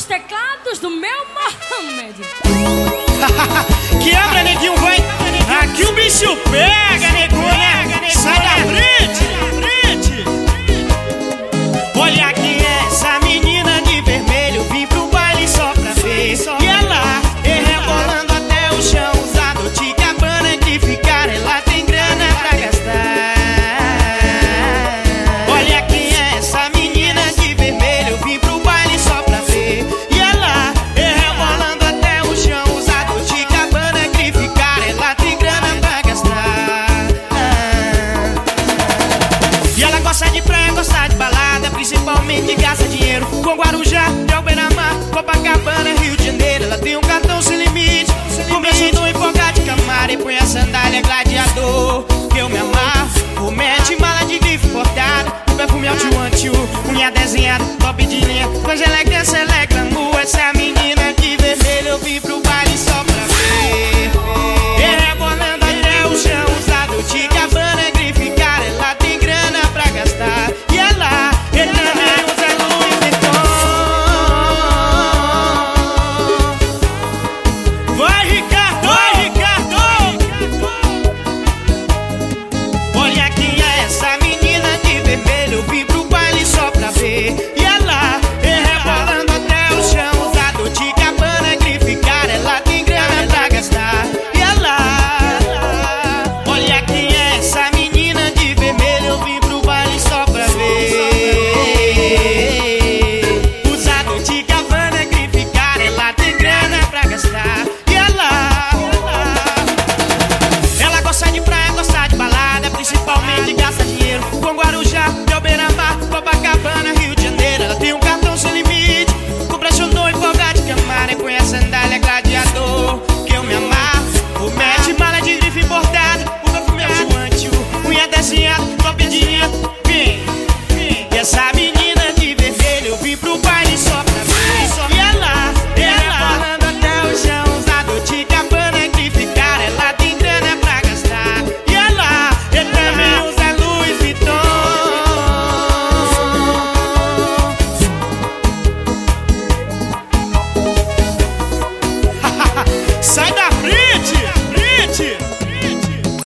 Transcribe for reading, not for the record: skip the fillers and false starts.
teclados do meu Mohamed. Quebra, neguinho, vai. Aqui o bicho pega, negona. Sai da frente. Olha quem é essa menina de vermelho. Vim pro baile só pra ver. E ela rebolando até o chão. Usa Dolce & Gabbana que ficar. Ela tem grana pra gastar. Olha quem é essa menina de vermelho. Vim pro baile só pra ver. E ela rebolando até o chão. Usa Dolce & Gabbana que ficar. Ela tem grana pra gastar. E ela gosta de praia, gosta de balada, principalmente gasta dinheiro com Guarujá, Beira-Mar, Copacabana, Rio de Janeiro. Ela tem um cartão sem limite, combinando um empolgado de Camaro. E põe a sandália gladiador, que eu me amarro. Mete mala de grife importada, o perfume Alt-One, unha desenhada, top de linha, coisa elegância, ela é glamour. Essa é a menina de vermelho, eu vim pro